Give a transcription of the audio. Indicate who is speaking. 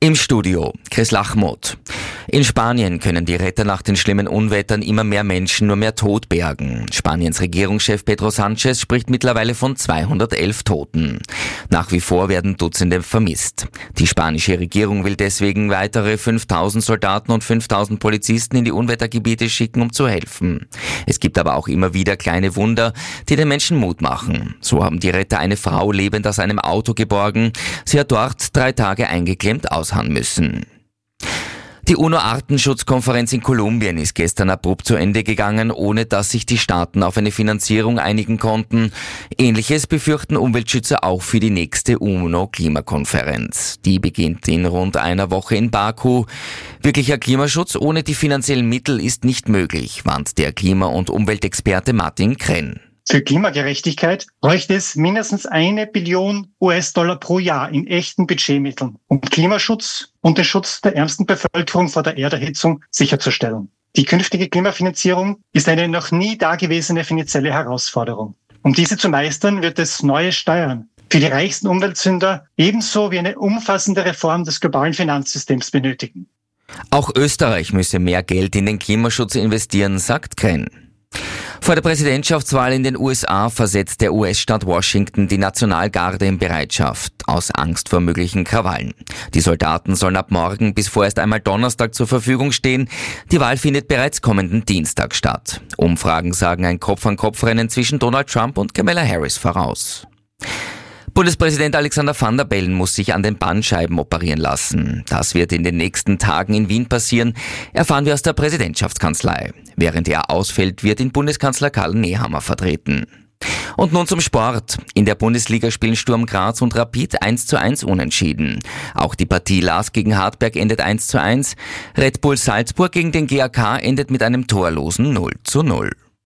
Speaker 1: Im Studio Chris Lachmuth. In Spanien können die Retter nach den schlimmen Unwettern immer mehr Menschen, nur mehr Tod bergen. Spaniens Regierungschef Pedro Sánchez spricht mittlerweile von 211 Toten. Nach wie vor werden Dutzende vermisst. Die spanische Regierung will deswegen weitere 5000 Soldaten und 5000 Polizisten in die Unwettergebiete schicken, um zu helfen. Es gibt aber auch immer wieder kleine Wunder, die den Menschen Mut machen. So haben die Retter eine Frau lebend aus einem Auto geborgen. Sie hat dort 3 Tage eingeklemmt ausharren müssen. Die UNO-Artenschutzkonferenz in Kolumbien ist gestern abrupt zu Ende gegangen, ohne dass sich die Staaten auf eine Finanzierung einigen konnten. Ähnliches befürchten Umweltschützer auch für die nächste UNO-Klimakonferenz. Die beginnt in rund einer Woche in Baku. Wirklicher Klimaschutz ohne die finanziellen Mittel ist nicht möglich, warnt der Klima- und Umweltexperte Martin Krenn.
Speaker 2: Für Klimagerechtigkeit bräuchte es mindestens 1 Billion US-Dollar pro Jahr in echten Budgetmitteln, um Klimaschutz und den Schutz der ärmsten Bevölkerung vor der Erderhitzung sicherzustellen. Die künftige Klimafinanzierung ist eine noch nie dagewesene finanzielle Herausforderung. Um diese zu meistern, wird es neue Steuern für die reichsten Umweltsünder ebenso wie eine umfassende Reform des globalen Finanzsystems benötigen.
Speaker 1: Auch Österreich müsse mehr Geld in den Klimaschutz investieren, sagt Krenn. Vor der Präsidentschaftswahl in den USA versetzt der US-Staat Washington die Nationalgarde in Bereitschaft, aus Angst vor möglichen Krawallen. Die Soldaten sollen ab morgen bis vorerst einmal Donnerstag zur Verfügung stehen. Die Wahl findet bereits kommenden Dienstag statt. Umfragen sagen ein Kopf-an-Kopf-Rennen zwischen Donald Trump und Kamala Harris voraus. Bundespräsident Alexander Van der Bellen muss sich an den Bandscheiben operieren lassen. Das wird in den nächsten Tagen in Wien passieren, erfahren wir aus der Präsidentschaftskanzlei. Während er ausfällt, wird ihn Bundeskanzler Karl Nehammer vertreten. Und nun zum Sport. In der Bundesliga spielen Sturm Graz und Rapid 1:1 unentschieden. Auch die Partie Lask gegen Hartberg endet 1:1. Red Bull Salzburg gegen den GAK endet mit einem torlosen 0:0.